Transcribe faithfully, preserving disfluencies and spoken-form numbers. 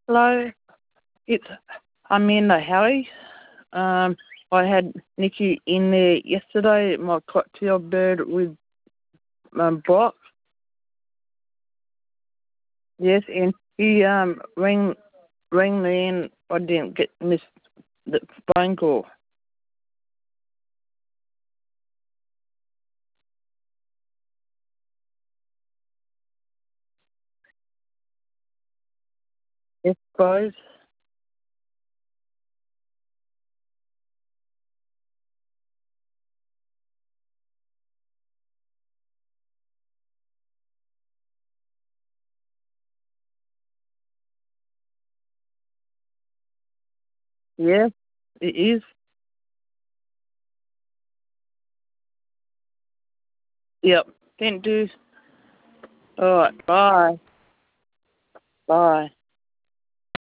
Hello, it's Amanda Howie. Um, I had Nikki in there yesterday, my cocktail bird with um, Brock. Yes, and he um rang rang me and I didn't get miss the phone call. Yes, suppose. Yes, it is. Yep. Can do. All right. Bye. Bye.